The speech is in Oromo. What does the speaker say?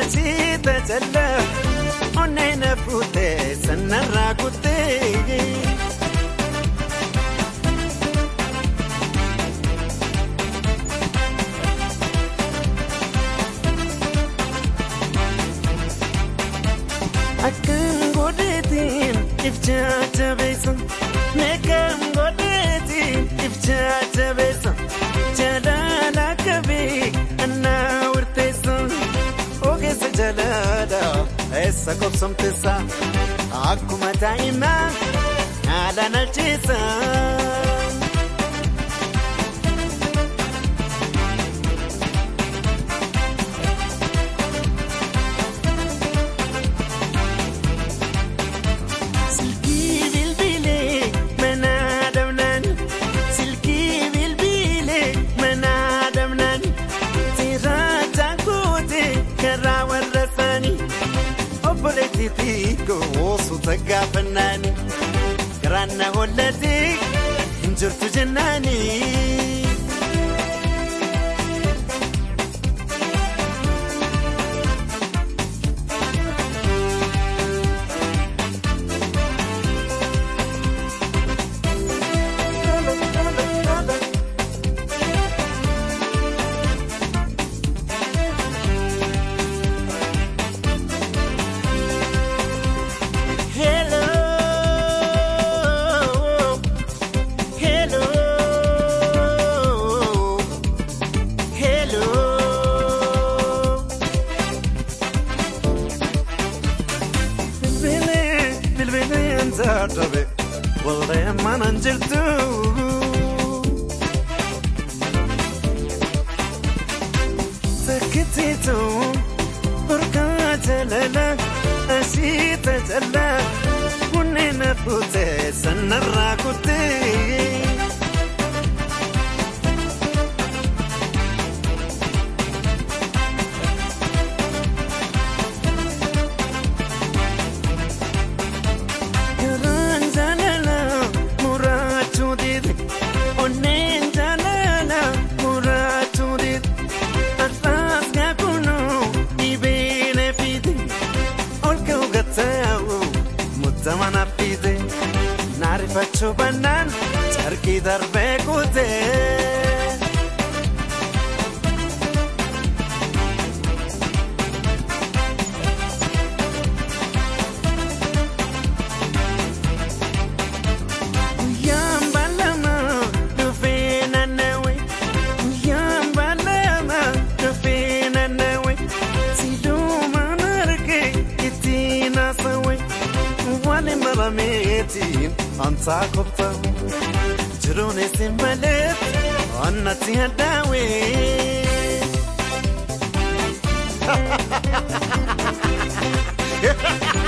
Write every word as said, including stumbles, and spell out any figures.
asita jalla onena pute sanara kute akan godetin ifjata besan nekam godetin ifjata besan jalala kabi anna urtesan oge se jalala essa kopsam tesa akuma taina ala nalchisa Politico osu tagafnani grana holati injurtu jannani Zartabe, walde mananjiltu. Sakititu, urkajalala, asita jalla, unena pute sanara kute. Zaman apide, nari faccio banan, cerchi darbe cute. Yam balama, do fina nawe. Yam balama, do fina nawe. Si do manarke, itina sawe. Wale marameti anta kopta jirone simbalet annati hadawe ha ha ha ha